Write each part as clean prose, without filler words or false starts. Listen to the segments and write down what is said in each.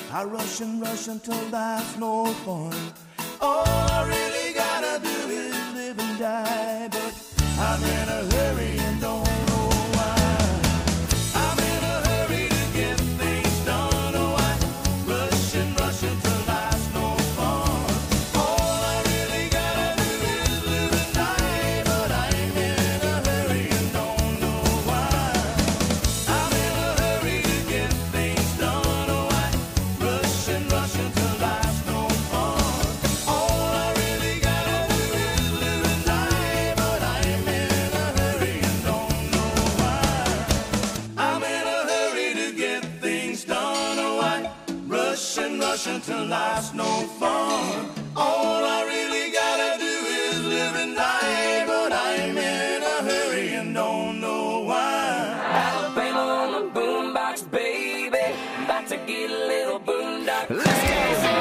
I rush and rush until there's no fun. All I really gotta do is live and die, but I'm in a hurry and don't know why. I'm in a hurry to get things done. Oh, I rush and rush until there's no fun. All I really gotta do is live and die, but I'm in a hurry and don't know why. I'm in a hurry to get things done. Oh, I rush and rush until there's no fun. All I really gotta do is live and die, but I'm in a hurry and don't know why. I'm in a hurry to get things done. Oh, I rush and rush until there's no fun. All I really gotta do is live and die, but I'm in a hurry and don't know why. Alabama on the boombox, baby. About to get a little boondock crazy.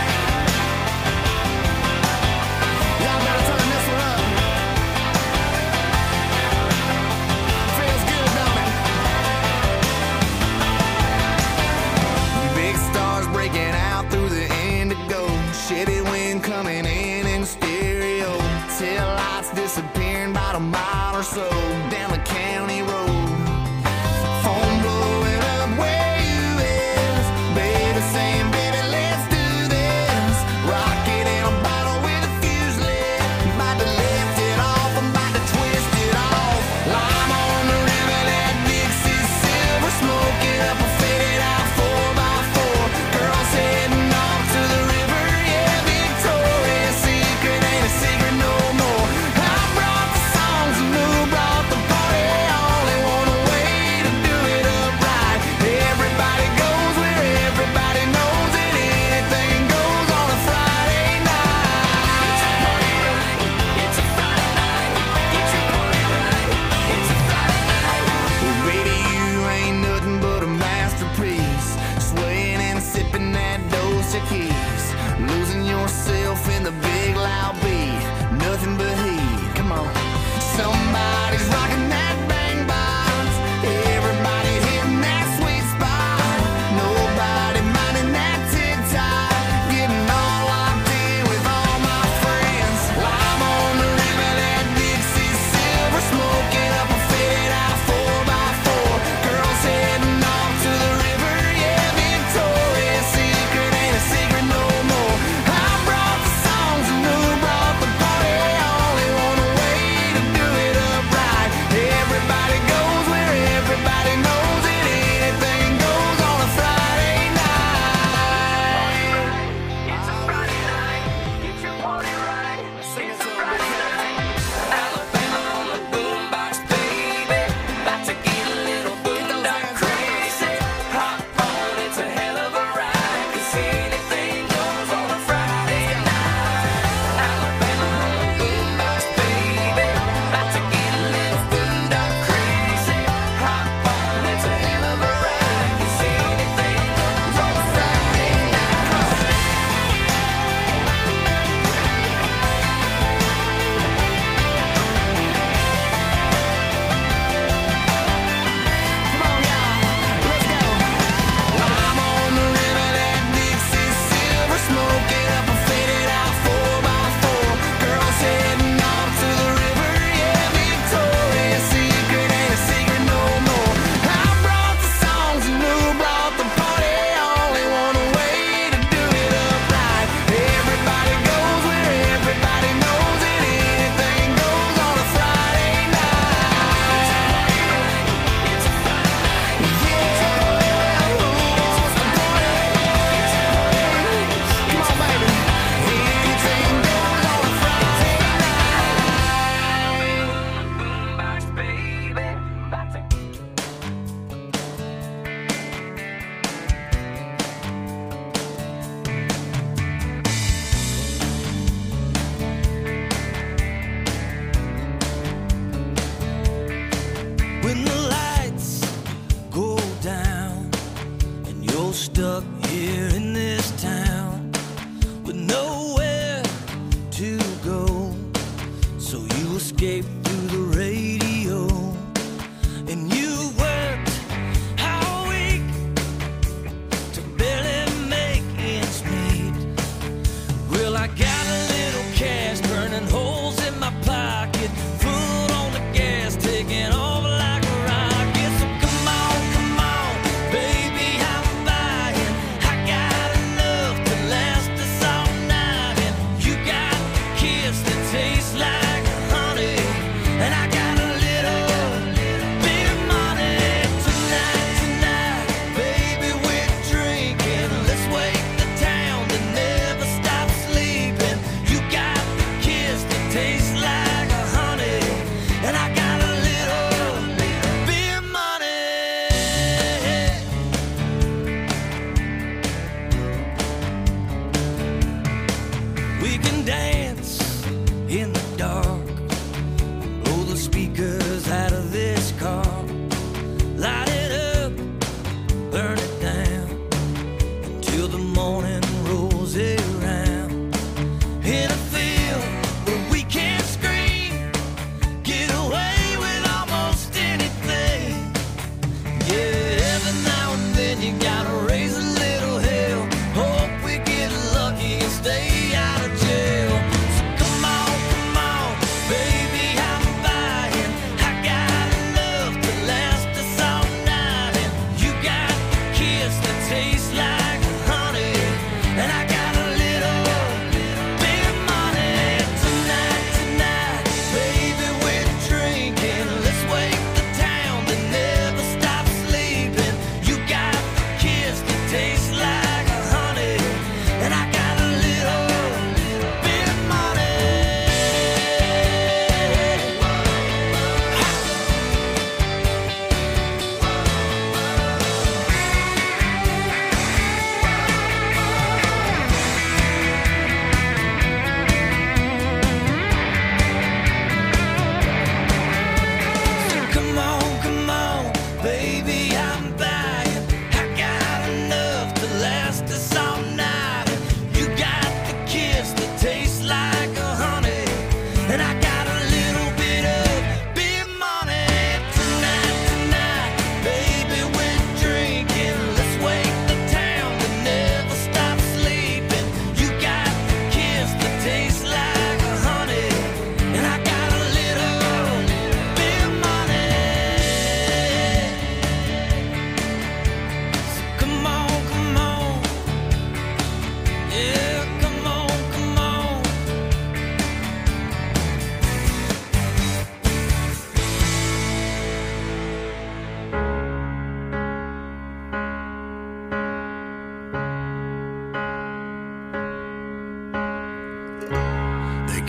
Y'all better turn this one up. Feels good, don't it? Big stars breaking out through the indigo. Chevy wind coming in stereo. Tail lights disappearing about a mile or so down the county road. Phone blowing up where you is. Baby saying, baby, let's do this. Rocket in a bottle with a fuse lit. About to lift it off, I'm about to twist it off. Lime on the river, that Dixie silver. Smoking up a faded out 4x4. Girls heading off to the river, yeah, Victoria's Secret ain't a secret no more. I brought the songs and who brought the party. Only one way to do it up right. Everybody goes where everybody knows it. Anything goes on a Friday night. It's a Friday night. Get your party right. It's a Friday night. Well, baby, you ain't nothing but a masterpiece. Swaying and sipping that Dos Equis. Losing yourself in the big loud beat. Nothing but heat. Come on. Somebody's rocking that bang box. Everybody hitting that sweet spot. Nobody minding that tick-tock. Getting all locked in with all my friends. Lime on the river, that Dixie silver. Smoking up a faded out 4x4. Girls heading off to the river, yeah, Victoria's Secret ain't a secret no more. I brought the songs and who brought the party. Only one way to do it up right. Everybody goes where everybody knows it. Anything goes on a Friday night. It's a Friday night. Get your party right. It's a Friday night. Alabama on the boombox, baby. About to get a little boondock crazy. Hop on, it's a hell of a ride. 'Cause anything goes on a Friday night. Alabama on the boombox, baby. About to get a little boondock crazy. Hop on, it's a hell of a ride. 'Cause anything goes on a Friday night. Come on, y'all. Let's go. Lime on the river, that Dixie silver. Smoking up a faded out 4x4. Girls heading off to the river, yeah, Victoria's Secret ain't a secret no more. I brought the songs and who brought the party. Only one way to do it up right. Everybody goes where everybody knows it. Anything goes on a Friday night. It's a Friday night. Yeah, who wants to party? Come on, baby. Anything goes on a Friday night. Boombox, baby. About to When the lights go down and you're stuck here in this town with nowhere to go, so you escape through the radio and you worked all week to barely make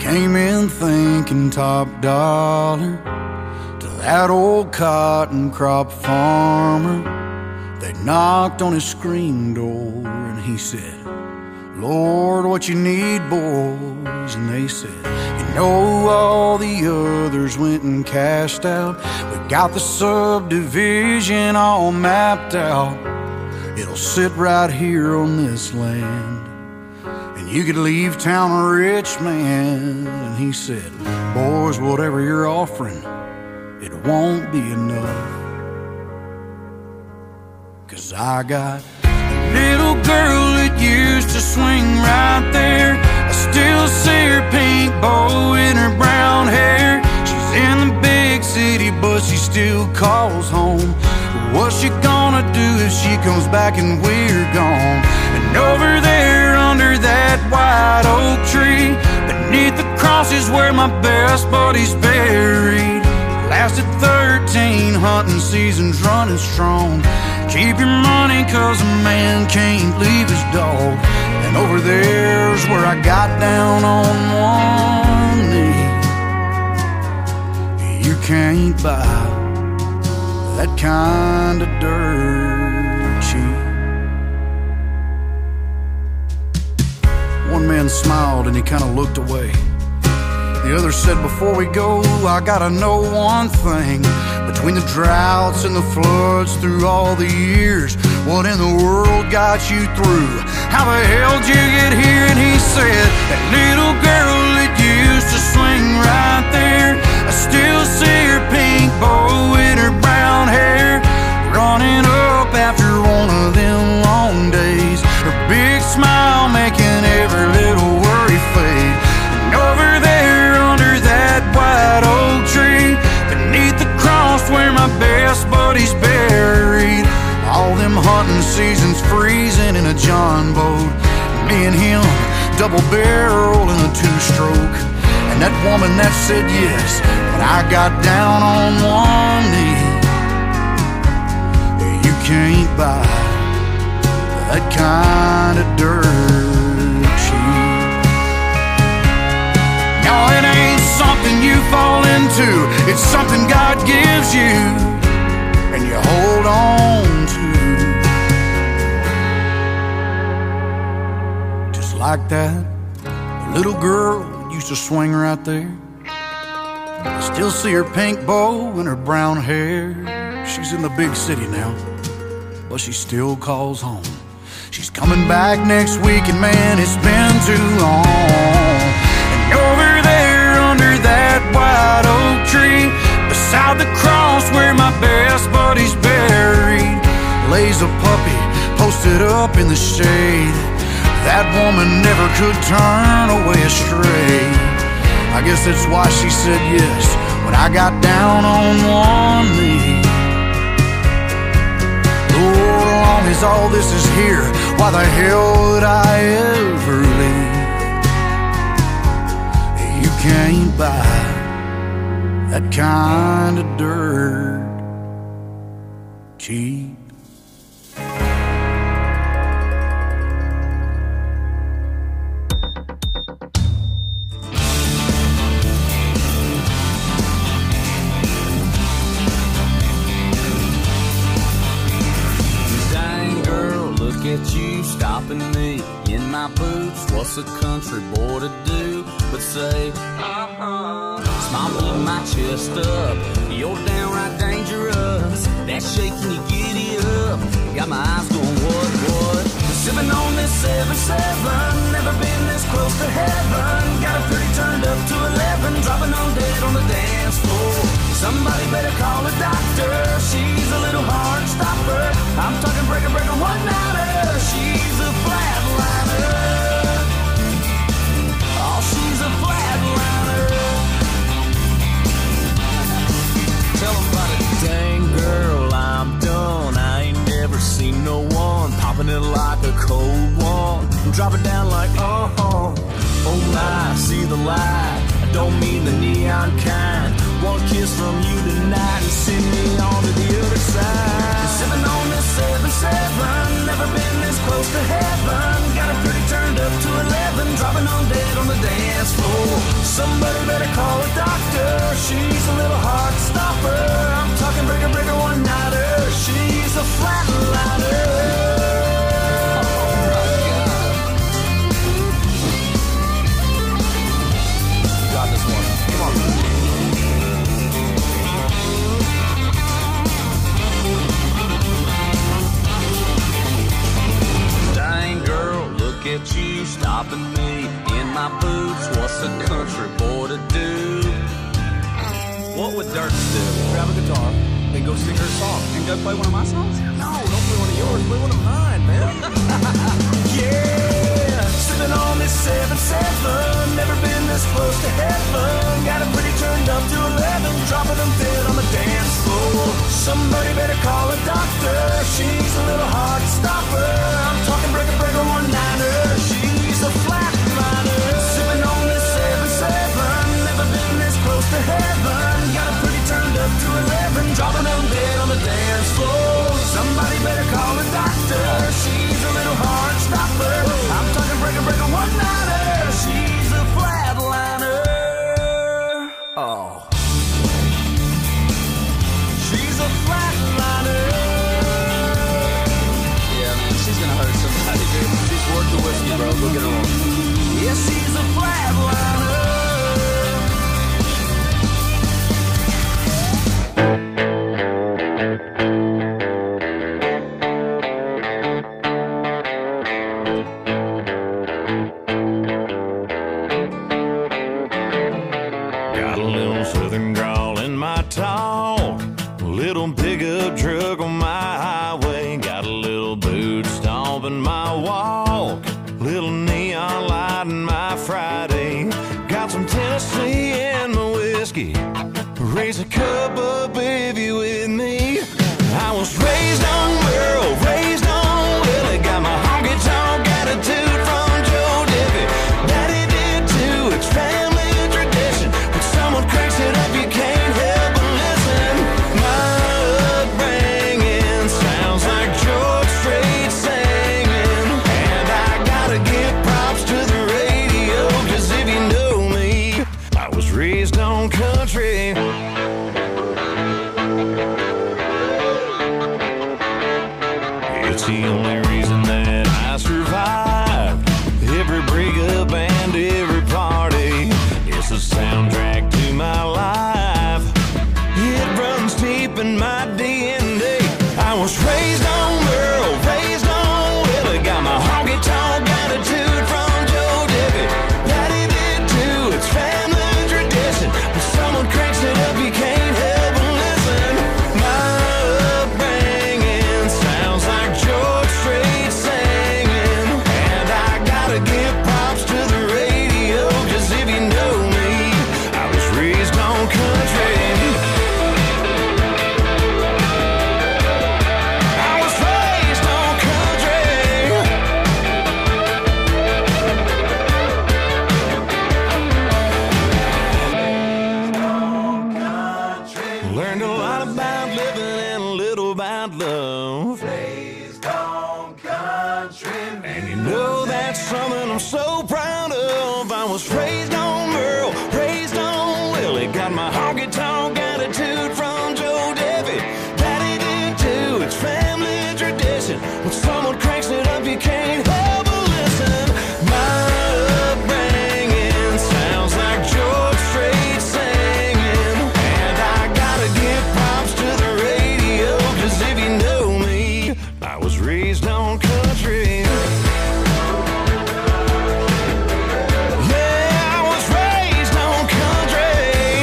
came in thinking top dollar to that old cotton crop farmer. They knocked on his screen door and he said, Lord, what you need, boys? And they said, you know, all the others went and cashed out. We got the subdivision all mapped out. It'll sit right here on this land, and you could leave town a rich man. And he said, boys, whatever you're offering, it won't be enough. 'Cause I got a little girl that used to swing right there. I still see her pink bow in her brown hair. She's in the big city, but she still calls home. What's she gonna do if she comes back and we're gone? And over there under that white oak tree, beneath the cross is where my best buddy's buried. Lasted 13 hunting seasons running strong. Keep your money 'cause a man can't leave his dog. And over there's where I got down on one knee. You can't buy that kind of dirt cheap. One man smiled and he kind of looked away. The other said, before we go, I gotta know one thing. Between the droughts and the floods through all the years, what in the world got you through? How the hell did you get here? And he said, that little girl that used to swing right there, I still see her pink bow in her brown hair, running up after one of them long days, her big smile making every little worry fade. And over there under that white oak tree, beneath the cross where my best buddy's buried, all them hunting seasons freezing in a John boat, me and him double barrel in a two-stroke. And that woman that said yes when I got down on one knee. You can't buy that kind of dirt cheap. No, it ain't something you fall into, it's something God gives you and you hold on to. Just like that little girl used to swing right there. I still see her pink bow and her brown hair. She's in the big city now, but she still calls home. She's coming back next week, and man, it's been too long. And over there under that white oak tree, beside the cross where my best buddy's buried, lays a puppy posted up in the shade. That woman never could turn away astray. I guess that's why she said yes when I got down on one knee. Lord, as long as all this is here, why the hell would I ever leave? You can't buy that kind of dirt cheap. At you stopping me in my boots, what's a country boy to do but say smile, pulling my chest up, you're downright dangerous, that shaking you giddy up, got my eyes going what, sipping on this 7-7, never been this close to heaven, got a pretty turned up to 11, dropping on dead on the dance floor. Somebody better call a doctor, she's a little hard stopper, I'm talking breaker, one-nighter, she's a flatliner, oh, she's a flatliner. Tell them about it. Dang girl, I'm done, I ain't never seen no one popping it like a cold one, drop it down like oh my, see the light, I don't mean the neon kind. One kiss from you tonight and send me on to the other side. Sipping on this 7-7, never been this close to heaven. Got it pretty turned up to 11, dropping on dead on the dance floor. Somebody better call a doctor. She's a little heart stopper. I'm talking breaker, breaker, one-nighter. She's a flatliner. At you stopping me in my boots. What's a country boy to do? What would Dirk do? Grab a guitar and go sing her song. And go play one of my songs? No, don't play one of yours. Play one of mine, man. Yeah, sipping on this 7-7. Never been this close to heaven. Got it pretty turned up to 11. Dropping them dead on the dance floor. Somebody better call a doctor. She's a little heart stopper. I'm talking breaker, breaker, one-niner. She's a flatliner. Sipping on this 7-7. Never been this close to heaven. Got it pretty turned up to 11. Dropping them dead on the dance floor. Somebody better call a doctor. She's a little heart stopper. I'm talking breaker, breaker, one-niner. She's a flatliner. Oh. She's a flatliner. Yeah, man, she's gonna hurt somebody, dude. She's worth the whiskey, bro. Go get her on. Yeah, she's a flatliner. Got a little southern drawl in my talk, a little pickup truck on my highway, got a little boot stomp in my walk, little neon light in my Friday, got some Tennessee in my whiskey, raise a cup up if you with me. I was raised on Merle, raised on Willie, got my honky tonk attitude from Joe Diffie. Daddy did too, it's family tradition. When someone cranks it up, you can't help but listen. My upbringing sounds like George Strait singing, and I gotta give props to the radio, 'cause if you know me, I was raised on country. It's the only reason that I survived every breakup and every party. It's the soundtrack to my life. It runs deep in my DNA. I was raised on Merle, raised on Willie, got my honky tonk attitude from Joe Diffie. Daddy did too, it's family tradition. When someone cranks it up, you can't help but listen. My upbringing sounds like George Strait singing, and I gotta give props to the radio, 'cause if you know me, I was raised on country. I was raised on country. Learned a lot about living and a little about love. And you know that's something I'm so proud of. I was raised on Merle, raised on Willie, got my honky tonk attitude from Joe Diffie. Daddy did too, it's family tradition. When someone cranks it up, you can't help but listen. My upbringing sounds like George Strait singing, and I gotta give props to the radio, 'cause if you know me, I was raised on country. Yeah, I was raised on country.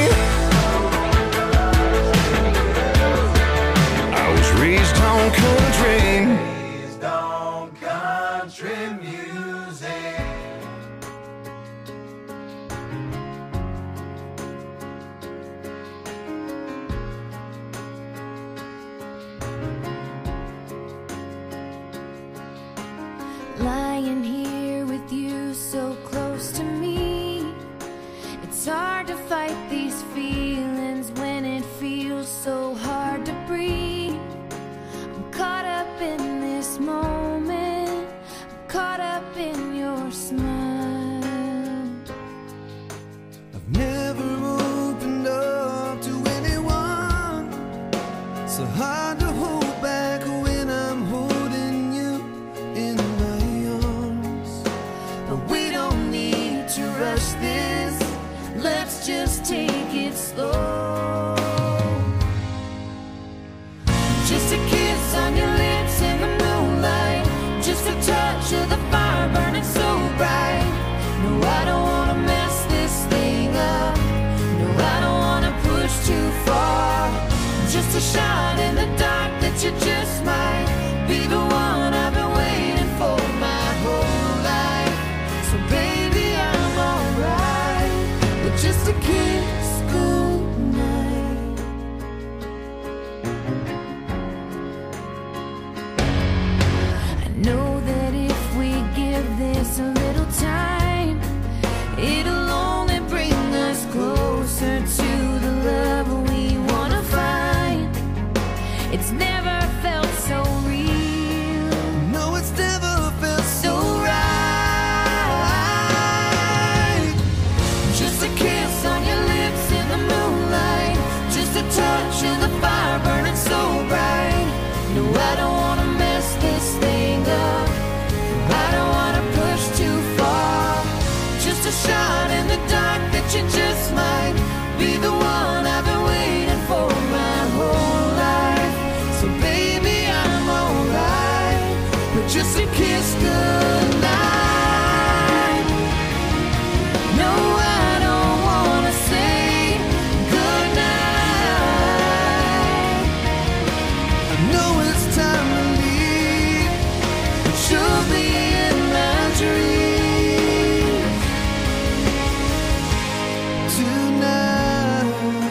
I was raised on country. Raised on country music. Lying here with you so close to me, it's hard to fight these feelings when it feels so hard to breathe. I'm caught up in this moment, I'm caught up in your smile. I've shot in the dark that you just might be the one I've been waiting for my whole life. So baby, I'm alright with just a kiss goodnight. I know that if we give this a little time, it'll only bring us closer to the love we wanna find. It's never felt so real. No, it's never felt so right. Just a kiss on your lips in the moonlight, just a touch of the fire burning so bright. No, I don't wanna mess this thing up, I don't wanna push too far. Just a shot in the dark that you just might be the one I've been waiting for my whole life. So baby, I'm alright with just a kiss goodnight. No, I don't wanna say goodnight. I know it's time to leave, But you'll be in my dreams tonight.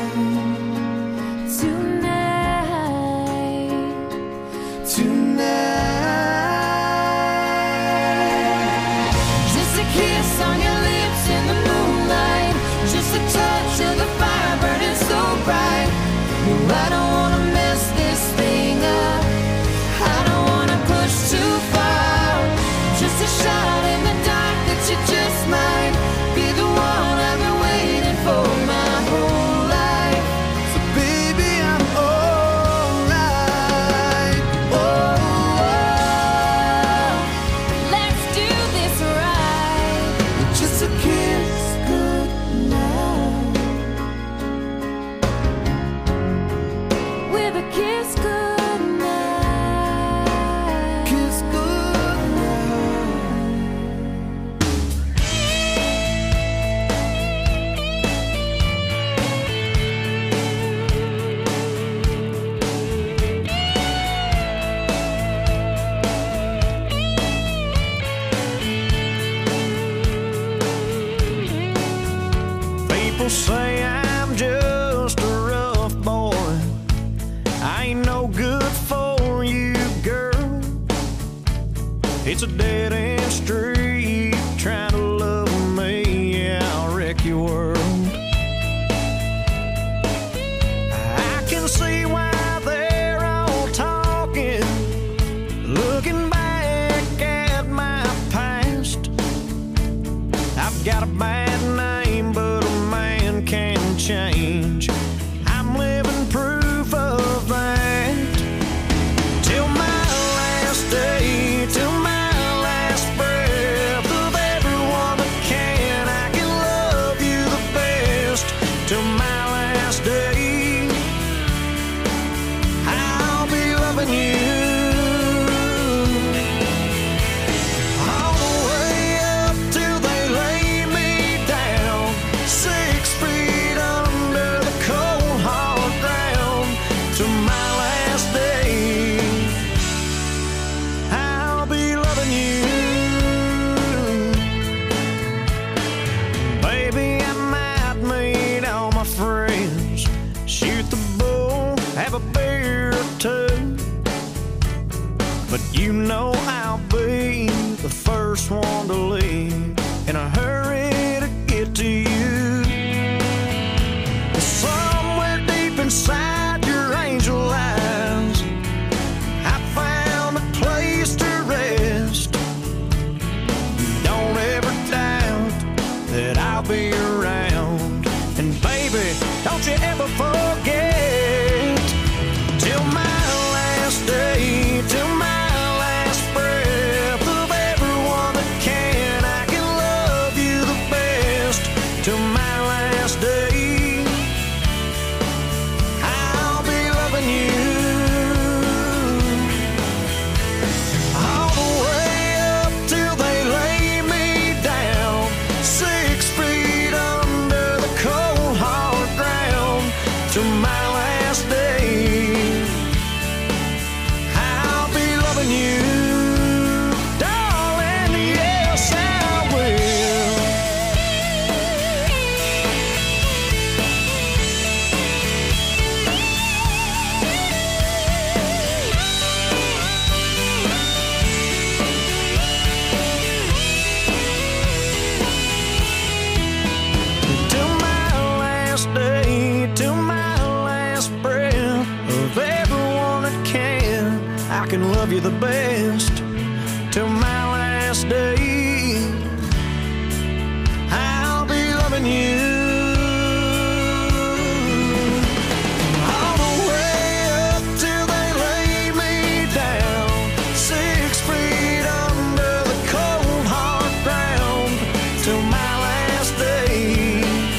tonight. Just a kiss on your lips in the moonlight, just a touch of the fire burning so bright. No, I don't wanna mess this thing up, I don't wanna push too far. Just a shot in the dark that you just might be the one I've been waiting for my whole life. So baby, I'm alright. Let's do this right. Just a kiss Goodnight. With a kiss goodnight. kiss goodnight. People say I'm just a rough boy. I ain't no good for you, girl. It's a dead end street trying to love me. Yeah, I'll wreck your world. I can see why they're all talking, looking back at my past. I've got a bad name, but a man can change. I'm living proof of that. Till my last day, till my last breath of everyone that can, I can love you the best. Till my last day, I'll be loving you. All the way up till they lay me down, 6 feet under the cold hard ground. To my last day, I'll be loving you. Baby, I might meet all my friends, shoot the bull, have a beer or two, but you know I'll be the first one to leave in a hurry to get to you. Somewhere deep inside your angel eyes, I found a place to rest. Don't ever doubt that I'll be around. And baby, don't you ever forget, till my last day, till my last breath of everyone that can, I can love you the best. Till my you the best till my last day. I'll be loving you all the way up till they lay me down, 6 feet under the cold hard ground till my last day.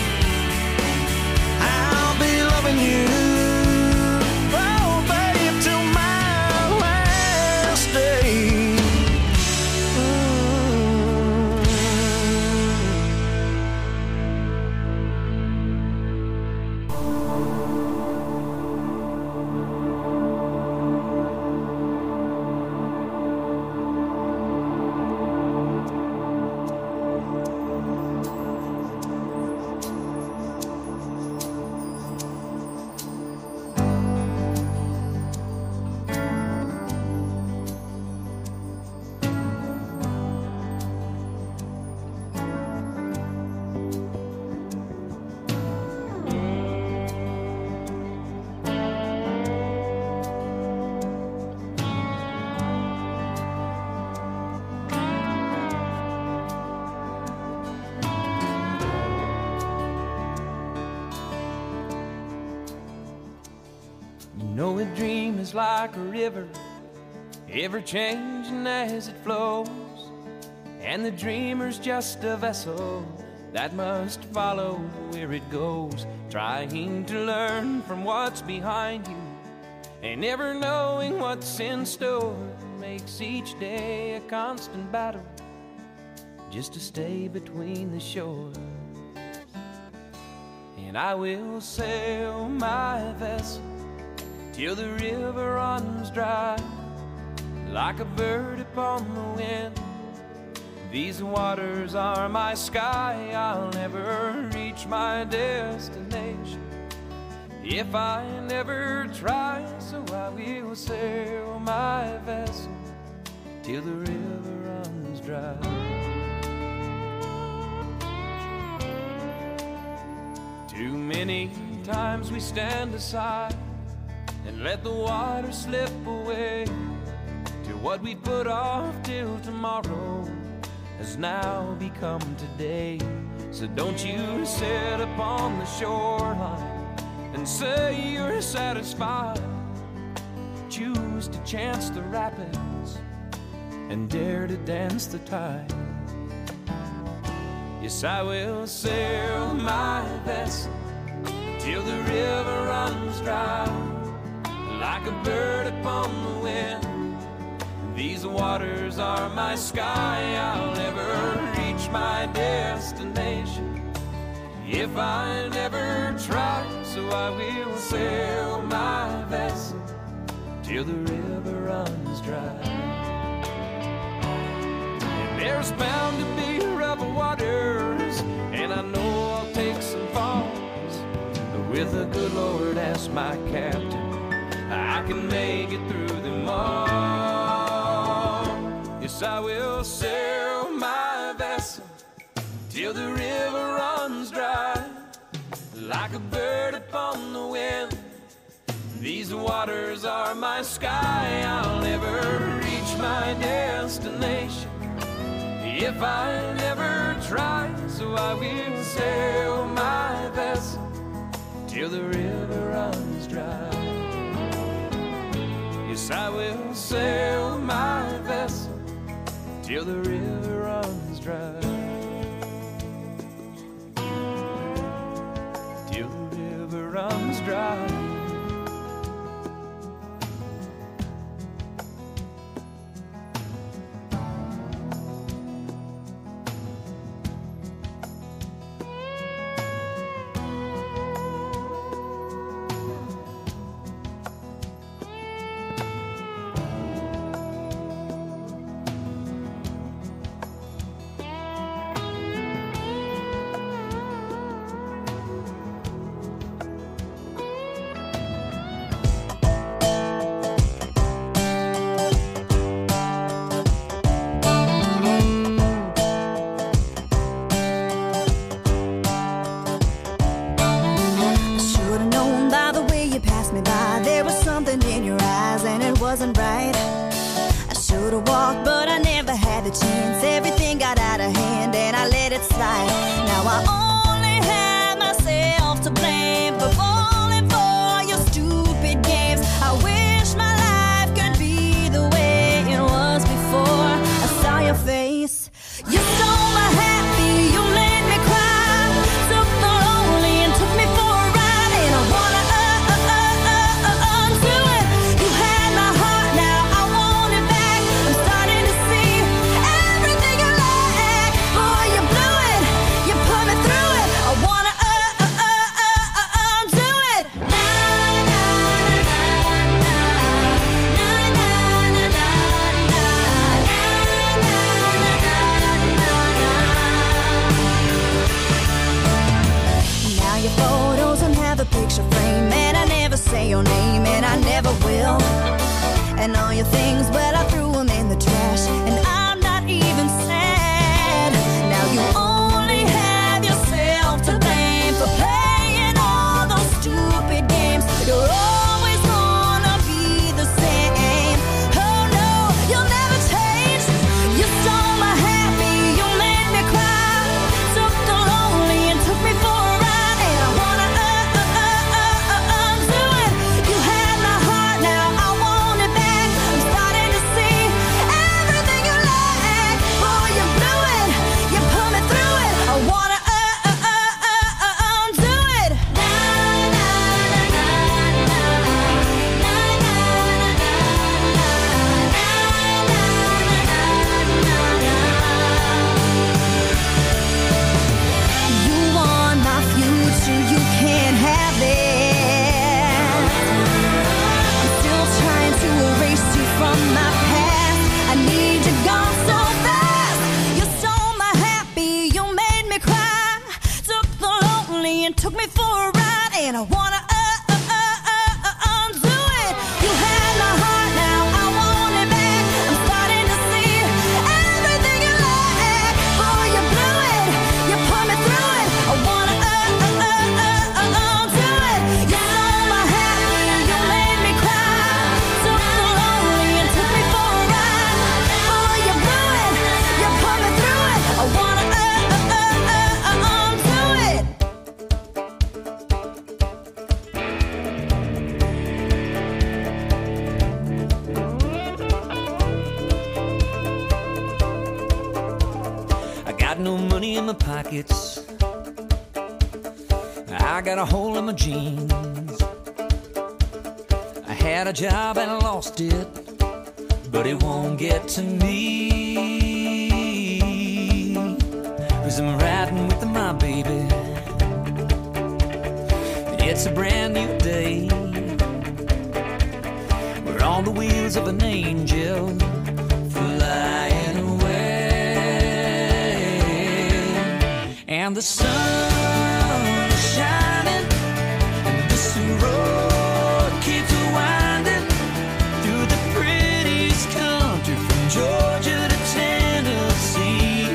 I'll be loving you, oh babe, till my last day. You know a dream is like a river, ever changing as it flows, and the dreamer's just a vessel that must follow where it goes, trying to learn from what's behind you and never knowing what's in store. Makes each day a constant battle just to stay between the shores. And I will sail my vessel till the river runs dry, like a bird upon the wind. These waters are my sky, I'll never reach my destination if I never try. So I will sail my vessel till the river runs dry. Too many times we stand aside and let the water slip away to what we put off till tomorrow has now become today. So don't you sit upon the shoreline and say you're satisfied. Choose to chance the rapids and dare to dance the tide. Yes, I will sail my vessel till the river runs dry, like a bird upon the wind. These waters are my sky, I'll never reach my destination if I never try. So I will sail my vessel till the river runs dry. And there's bound to be rough waters, and I know I'll take some falls, but with the good Lord as my captain, I can make it through them all. Yes, I will sail my vessel till the river runs dry, like a bird upon the wind. These waters are my sky, I'll never reach my destination if I never try. So I will sail my vessel till the river runs dry. Yes, I will sail my vessel till the river runs dry. Till the river runs dry. have walked, but I never had the chance. Everything got out of hand and I let it slide. Now I only have myself to blame for falling for your stupid games. I wish my life could be the way it was before I saw your face. You stole my happy, you made me cry, took the lonely and took me for a ride, and I wanna undo it. You had my heart, now I want it back. I'm starting to see everything you lack. Boy, you blew it, you put me through it. I wanna undo it. Now your photos don't have a picture frame, and I never say your name, and I never will. And all your things, well, I threw them in the trash, and I'm not even sad. Now you only have yourself to blame for playing all those stupid games. You're always gonna be the same. Oh no, you'll never change. You stole my happy, you made me cry, took the lonely and took me for a ride, and I wanna undo it. You had my heart, now I want it back. I'm starting to see everything you lack. Boy, you blew it, you put me through it. I wanna undo it. You want my future, you can't have it. I'm still trying to erase you from my past. I need you gone so fast. You stole my happy, you made me cry, took the lonely and took me for a ride, and I wanna undo it. You had my heart, now I want it back. I'm starting to see everything you lack. Boy, you blew it, you put me through it. I wanna undo it. You stole my happy, you made me cry, took the lonely and took me for a ride. Boy, you blew it, you put me through it. I wanna undo it. I got no money in my pockets. I got a hole in my jeans. I had a job and I lost it, but it won't get to me. 'Cause I'm riding with my baby. It's a brand new day. We're on the wheels of an angel flying away. And the sun is shining, and this road keeps winding through the prettiest country from Georgia to Tennessee.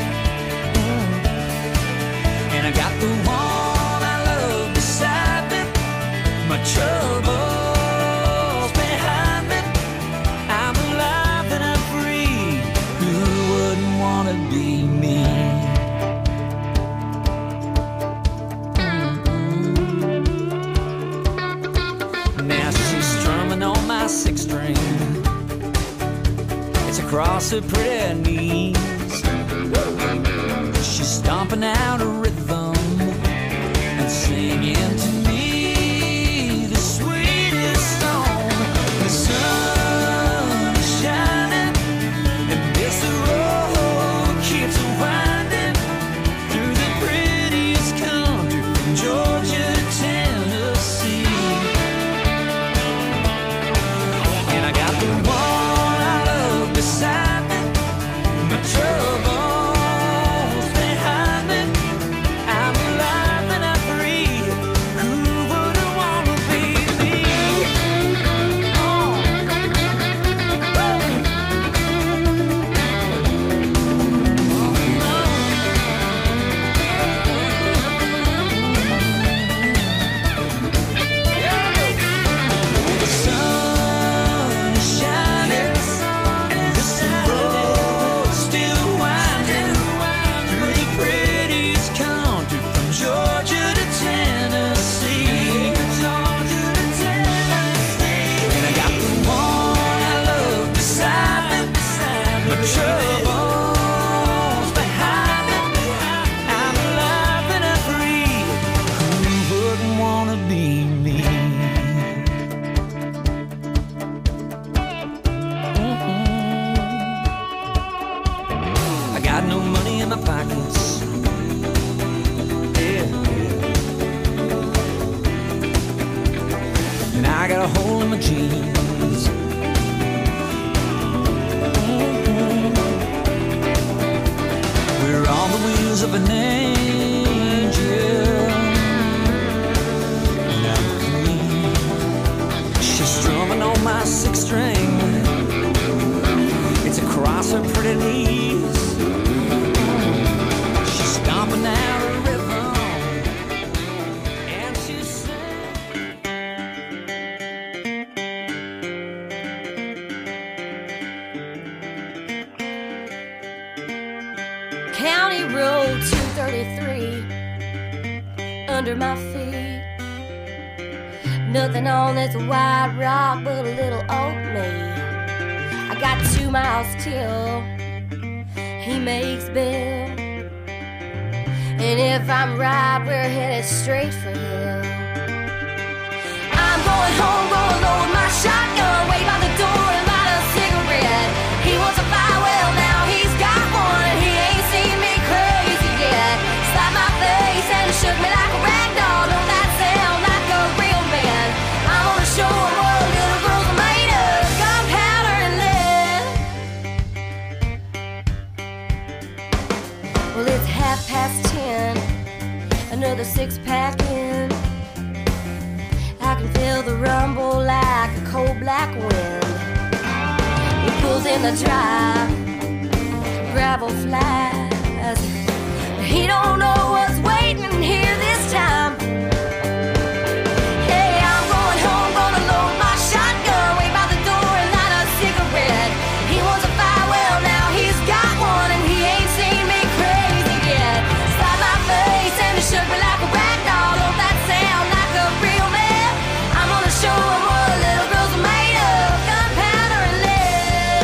And I got the one I love beside me, my troubles behind me. I'm alive and I'm free. Who wouldn't wanna be me? Now she's strumming on my six string. It's across her pretty knees. She's stomping out a rhythm and singing to me the sweetest song. The sun is shining, and this road keeps winding through the prettiest country from Georgia to Tennessee. And I got the one I love beside me, my troubles behind me. the troubles behind me. I'm alive and I'm free. Who wouldn't wanna be me? I got no money in my pockets. And I got a hole in my jeans. We're on the wheels of an angel. And I'm clean. She's strumming on my sixth string. It's across her pretty knees. She's stomping out a rhythm. And she's County Road 233 under my feet. Nothing on this white rock but a little old me. I got 2 miles till he makes bail. And if I'm right, we're headed straight for hell. I'm going home, going low with my shotgun, wait by the door and light a cigarette. He wants a fire, well now he's got one, and he ain't seen me crazy yet. Slapped my face and shook me like a rag doll. Don't that sound like a real man? I'm gonna show him what little girls are made of, gunpowder and lead. Well, it's 10:30, another 6-pack in. I can feel the rumble like a cold black wind. He pulls in the drive, gravel flies. He don't know what's waiting here this time. Hey, I'm going home, gonna load my shotgun, wait by the door and light a cigarette. He wants a fire, well now he's got one, and he ain't seen me crazy yet. Slapped my face and he shook me like a rag doll. Don't that sound like a real man? I'm gonna show him what little girls are made of, gunpowder and lead.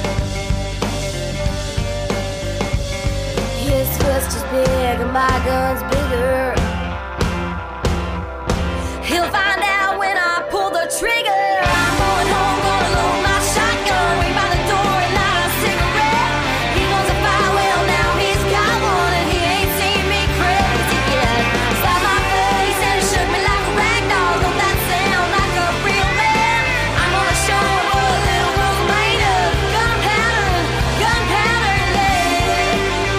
His fist is big and my gun's bigger. He'll find out when I pull the trigger. I'm going home, gonna load my shotgun, wait by the door and light a cigarette. He wants a fire, well now he's got one, and he ain't seen me crazy yet. Slapped my face and he shook me like a rag doll. Don't that sound like a real man? I'm gonna show him what little girls are made of, gunpowder and lead.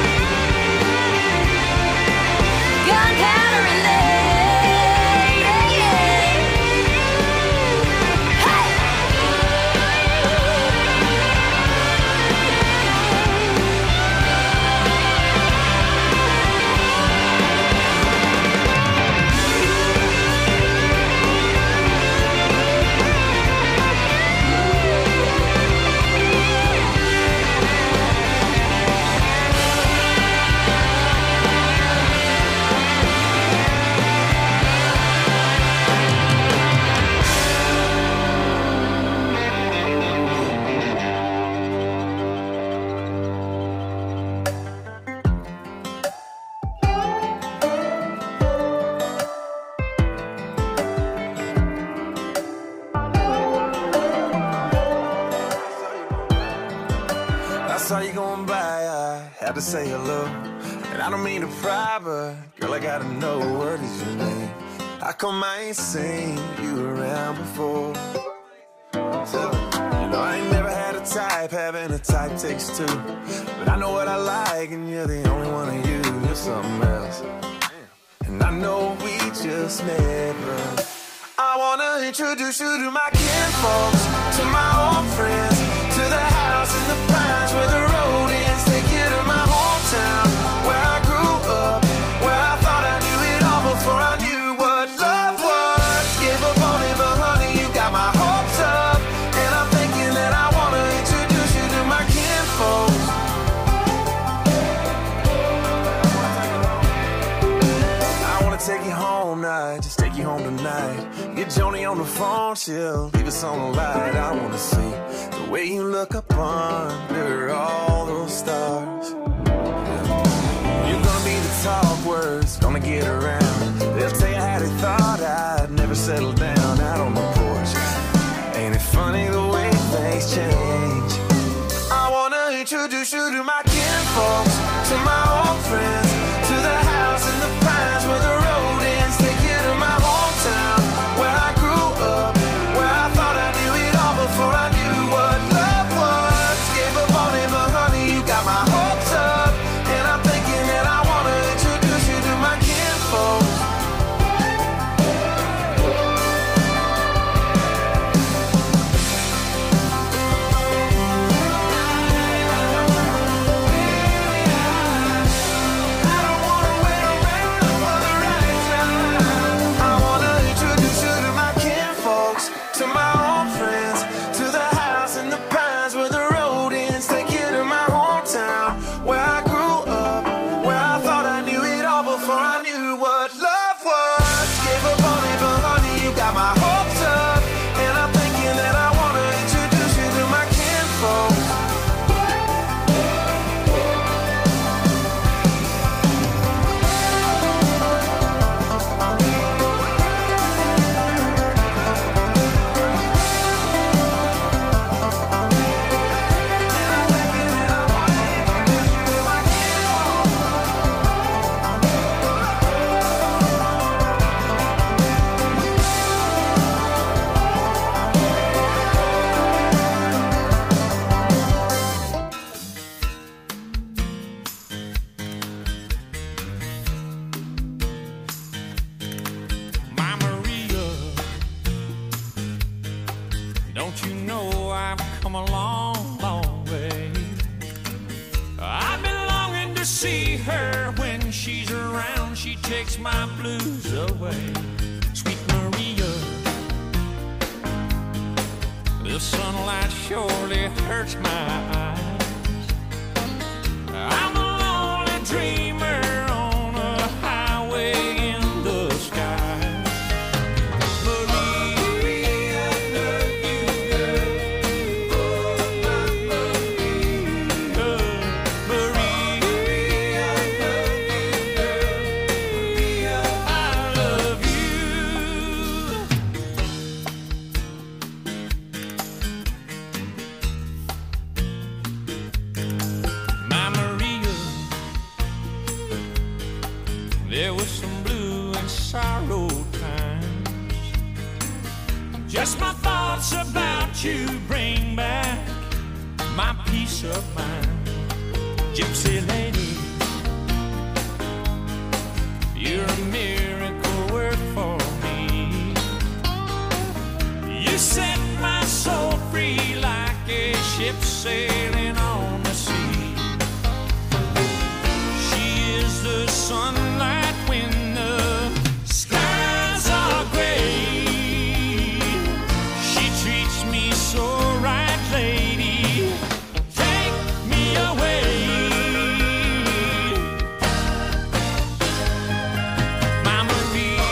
Gunpowder and lead, yeah. Hey! I saw you going by, I had to say hello. And I don't mean to pry, but girl, I gotta know, what is your name? How come I ain't seen you around before? You know, I ain't never had a type, having a type takes two. But I know what I like, and you're the only one of you, you're something else. And I know we just met, but I wanna introduce you to my kinfolks, to my old friends, to the house in the pines where the road ends. Take you to my hometown, where I grew up, where I thought I knew it all before I knew what love was. Gave up on it, but honey, you got my hopes up. And I'm thinking that I wanna introduce you to my kinfolks. I wanna take you home now, just take you home tonight. Get Joni on the phone, she'll leave us on the light. I wanna see the way you look up under all introduce you to my kinfolks, to my old friends, to the house in the pines where the road ends. Take you to my hometown, where I grew up, where I thought I knew it all before I knew what love was. Gave up on it, but honey, you got my hopes up, and I'm thinking that I wanna introduce you to my kinfolks. To my old friends, to the house in the pines where the road ends. Take you to my hometown, where I grew up, where I thought I knew it all before I knew what love was. Gave up on it, but honey, you got my hopes up, and I'm thinking that I wanna introduce you to my kinfolk. Don't you know I've come a long, long way? I've been longing to see her. When she's around, she takes my blues away. Sweet Maria, the sunlight surely hurts my eyes. I'm a lonely dreamer on a highway in the sky. There was some blue and sorrow times. Just my thoughts about you bring back my peace of mind. Gypsy lady, you're a miracle work for me. You set my soul free like a ship sailing on the sea. She is the sunlight when the skies are gray. She treats me so right, lady. Take me away. My Maria,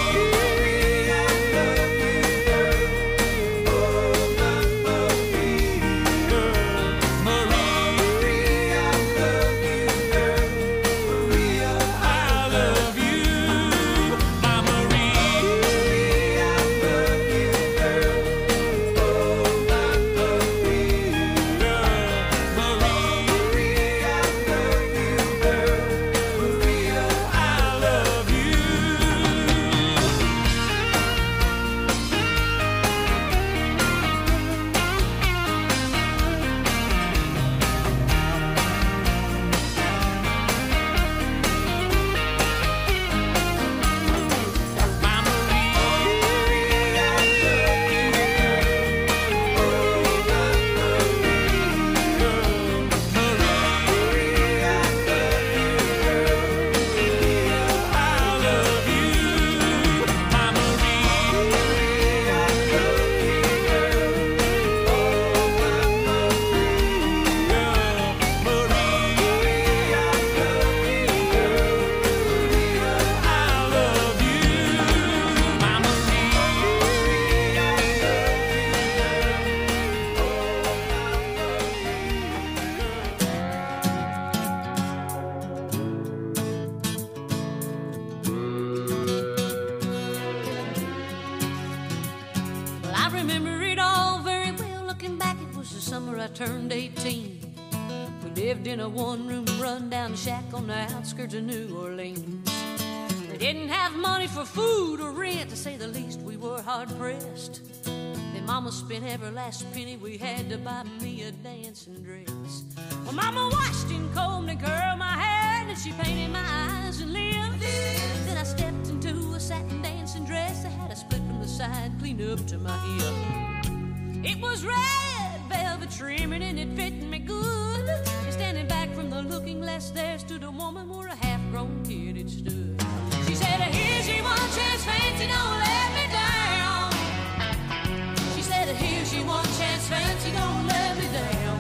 turned 18. We lived in a one-room run-down shack on the outskirts of New Orleans. We didn't have money for food or rent, to say the least. We were hard-pressed. Then Mama spent every last penny we had to buy me a dancing dress. Well, Mama washed and combed and curled my hair, and she painted my eyes and lips. Then I stepped into a satin dancing dress that had a split from the side, clean up to my hip. It was red velvet trimming and it fit me good. And standing back from the looking glass, there stood a woman where a half-grown kid had stood. She said, here's your one chance, fancy, don't let me down. She said, here's your one chance, fancy, don't let me down.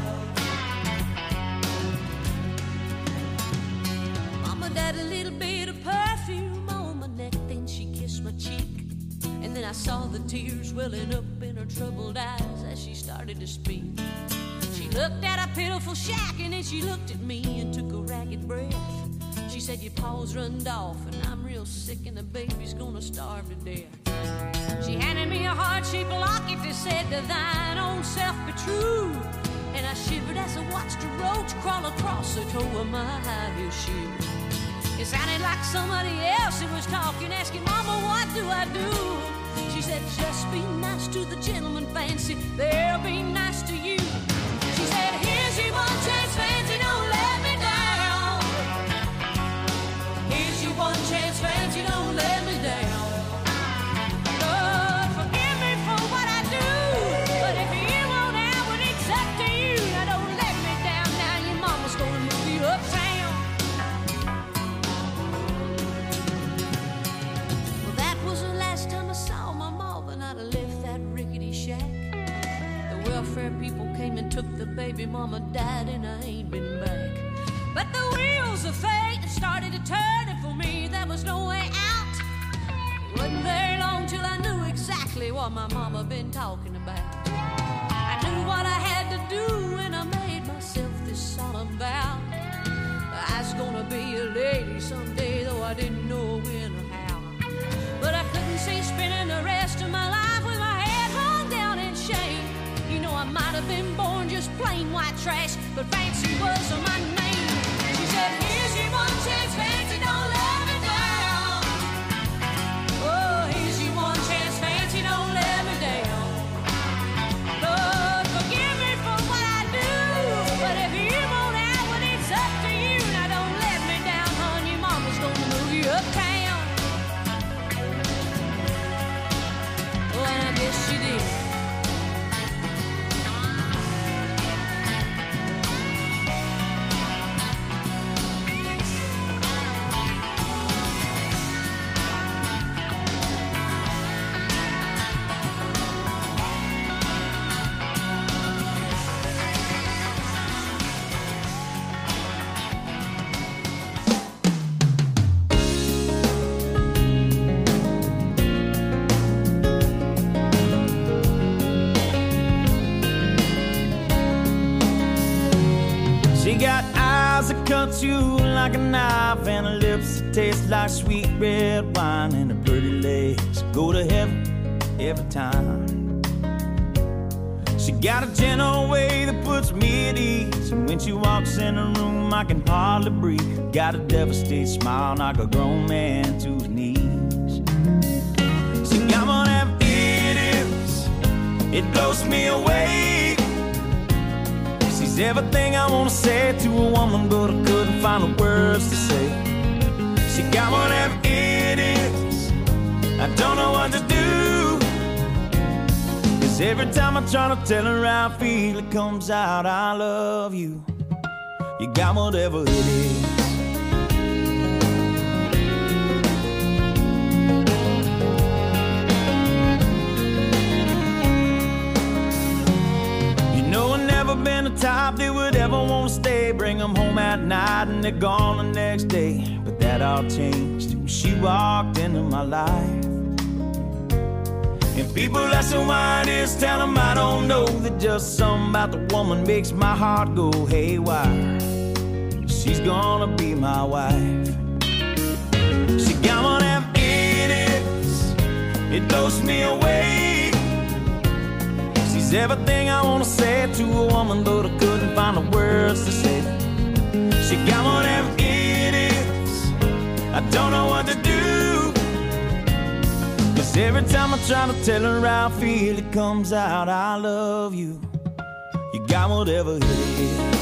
Mama died a little bit of perfume on my neck, then she kissed my cheek. And then I saw the tears welling up in her troubled eyes as she started to speak. She looked at a pitiful shack and then she looked at me and took a ragged breath. She said, your paws runned off and I'm real sick and the baby's gonna starve to death. She handed me a heart-shaped locket that said, to thine own self be true. And I shivered as I watched a roach crawl across the toe of my high-heel shoe. It sounded like somebody else who was talking, asking, Mama, what do I do? She said, just be nice to the gentleman, fancy, they'll be nice to you. She said, here's your one chance, fancy, don't let me down. Here's your one chance, fancy, don't let me down. Lord, forgive me for what I do, but if you won't have it, it's up to you. Now don't let me down, now your mama's gonna move you uptown. Welfare people came and took the baby, Mama died and I ain't been back. But the wheels of fate started to turn, and for me there was no way out. It wasn't very long till I knew exactly what my mama been talking about. I knew what I had to do and I made myself this solemn vow. I was gonna be a lady someday, though I didn't know when or how. But I couldn't see spending the rest of my life with my head hung down in shame. You know I might have been born just plain white trash, but fancy was my name. She said, here's your one chance, fancy, don't let me down. Oh, here's your one chance, fancy, don't let me down. Lord, forgive me for what I do, but if you won't have it, it's up to you. Now don't let me down, hon, your mama's gonna move you uptown. Oh, and I guess she did. She got eyes that cut you like a knife, and her lips that taste like sweet red wine, and her pretty legs go to heaven every time. She got a gentle way that puts me at ease, and when she walks in the room I can hardly breathe. Got a devastated smile, knock a grown man to his knees. She got whatever it is, it blows me away. She's everything I wanna say to a woman, but I couldn't find the words to say. She got whatever it is, I don't know what to do. 'Cause every time I try to tell her how I feel, it comes out, I love you. You got whatever it is. Been the type that would ever want to stay, bring them home at night and they're gone the next day. But that all changed when she walked into my life. And people ask her why it is, tell them I don't know, that just something about the woman makes my heart go haywire. She's gonna be my wife. She got whatever it is, it blows me away. She's everything I wanna say to a woman, but I couldn't find the words to say. don't know what to do. 'Cause every time I try to tell her how I feel, it comes out, I love you. You got whatever it is.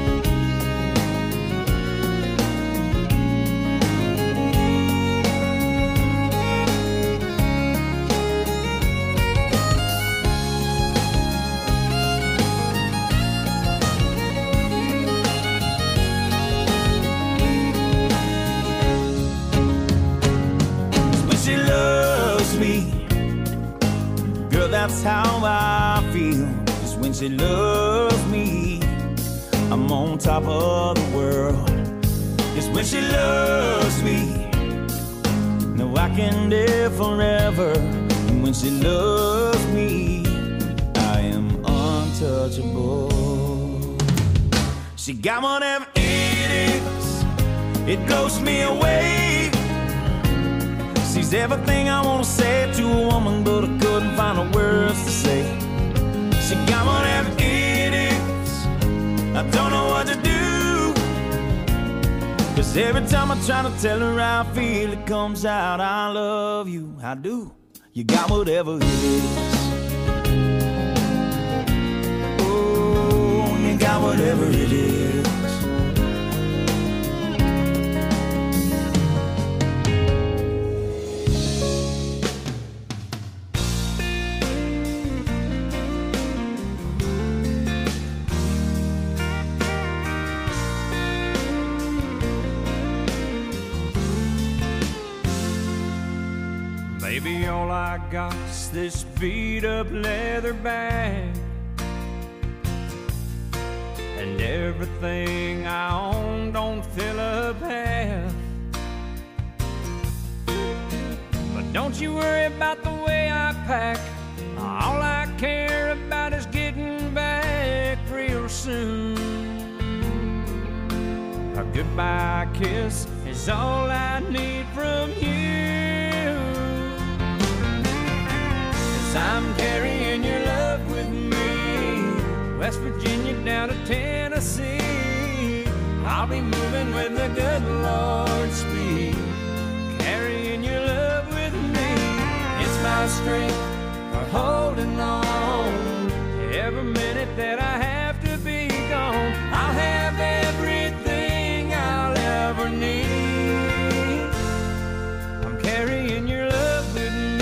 That's how I feel. 'Cause when she loves me, I'm on top of the world. 'Cause when she loves me, no, I can live forever. And when she loves me, I am untouchable. She got whatever it is, it blows me away. She's everything I wanna say to a woman, but I couldn't find the words to say. She got whatever it is, I don't know what to do. 'Cause every time I try to tell her how I feel, it comes out, I love you, I do. You got whatever it is. Oh, you got whatever it is. Baby, all I got's this beat up leather bag, and everything I own don't fill up half. But don't you worry about the way I pack. All I care about is getting back real soon. A goodbye kiss is all I need from you. I'm carrying your love with me, West Virginia down to Tennessee. I'll be moving with the good Lord's speed, carrying your love with me. It's my strength for holding on. Every minute that I have to be gone, I'll have everything I'll ever need. I'm carrying your love with me.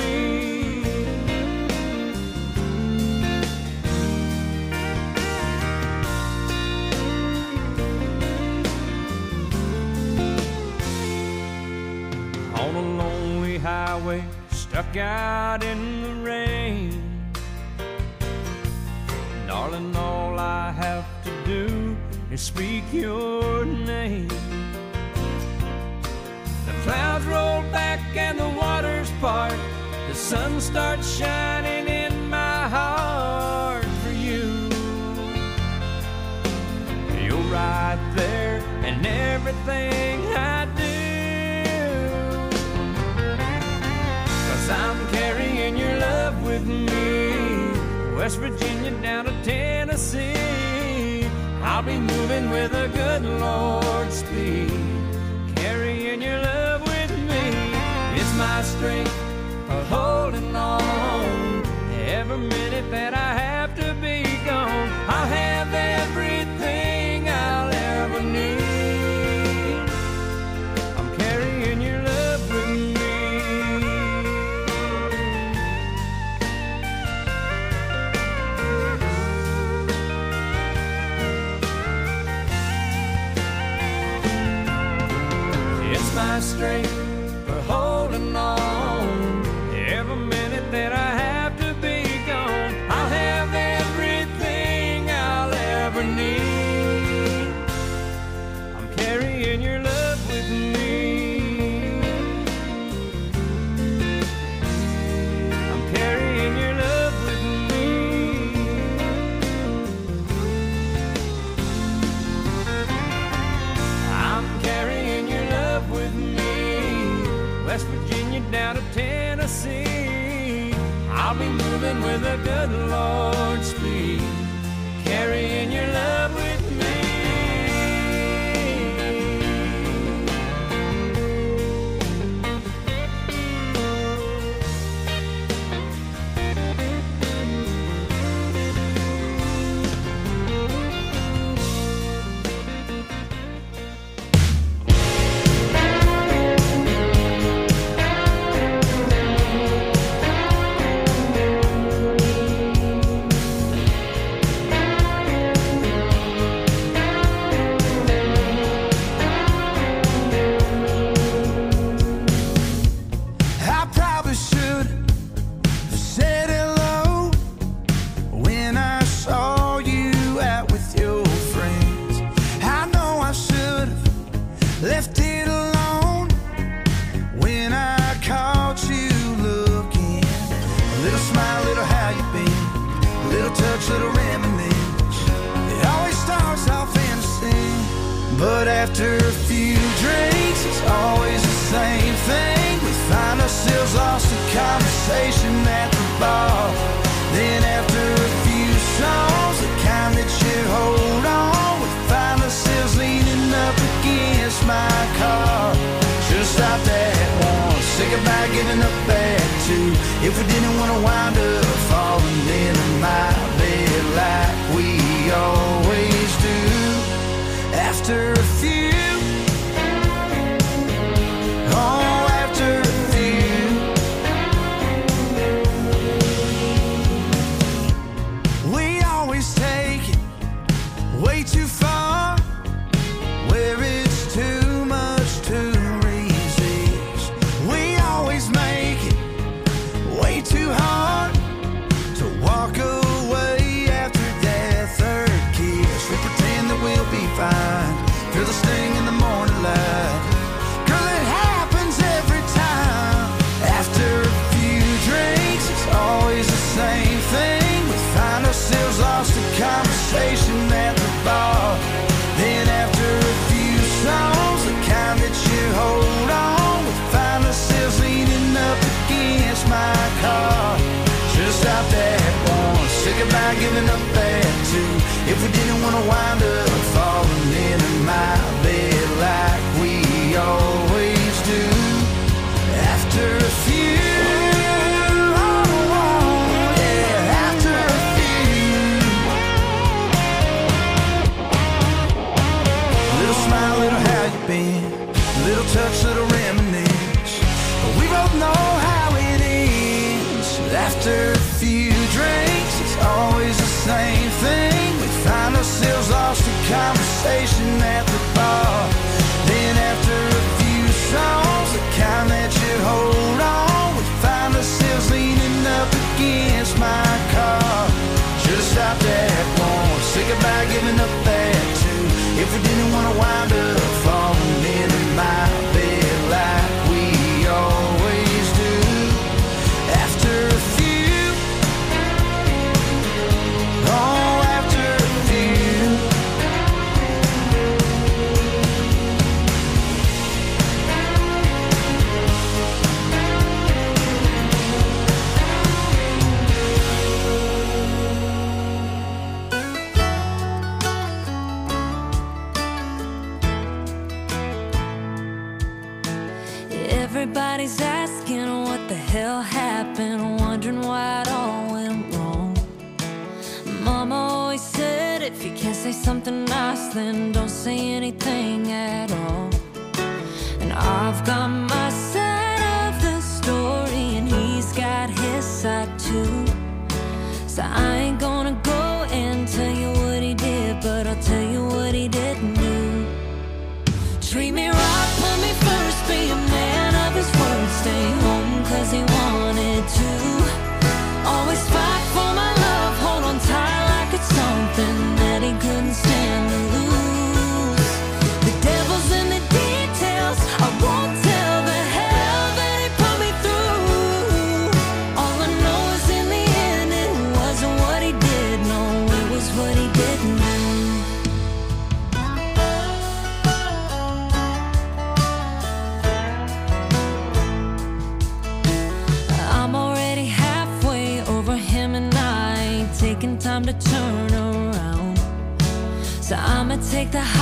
On a lonely highway, stuck out in the rain. Darling, all I have to do is speak your name. The clouds roll back and the waters part. The sun starts shining in my heart for you. You're right there in everything I do. I'm carrying your love with me, West Virginia down to Tennessee. I'll be moving with a good Lord's speed, carrying your love with me. It's my strength for holding on. Every minute that I have to be gone, I'll have everything I'll ever need. I'm carrying your love with me. My strength for holding on. Every minute that I have to be gone, I'll have everything I'll ever need. I'm carrying your love with me. I'm carrying your love with me. I'm carrying your love with me, West Virginia down to Tennessee. I'll be moving with a good Lord's speed, carrying your love with me. But after a few drinks, it's always the same thing. We find ourselves lost in conversation at the bar. Then after a few songs, the kind that you hold on, we find ourselves leaning up against my car. Should've stopped at one, say goodbye, giving up at two. If we didn't want to wind up falling into my bed like we always do. After a few, oh, after a few, we always take it way too far, where it's too much to resist. We always make it way too hard to walk away after that third kiss. We pretend that we'll be fine, feel the sting in the morning light. Girl, it happens every time. After a few drinks, it's always the same thing. We find ourselves lost in conversation at the bar. Then after a few songs, the kind that you hold on, we find ourselves leaning up against my car. Should've stopped at one, say goodbye, giving up at two. If we didn't want to wind up falling into my bed like we always do. After a few, oh, yeah, after a few. Little smile, little how you been, little touch, little reminisce. But we both know how it ends. After a few drinks, it's always the same thing. We find ourselves lost in conversation at the bar. Then after a few songs, the kind that you hold on, we find ourselves leaning up against my car. Should've stopped at one, say goodbye, giving up at two. If we didn't want to wind up falling into my bed like we always do. After a few, oh, after a few. Everybody's asking what the hell happened, wondering why it all went wrong. Mama always said if you can't say something nice, then don't say anything at all. And I've got my side of the story, and he's got his side too. So I ain't gonna go and tell you what he did, but I'll tell you what he didn't do. Treat me right, put me first, be a man of his word, stay home 'cause he wanted to. Always fight for my love, hold on tight like it's something that he couldn't stand to lose. The devil's in the details, I won't tell the hell that he put me through. All I know is in the end it wasn't what he did, no, it was what he didn't do. I'm already halfway over him and I ain't taking time to turn around. So I'ma take the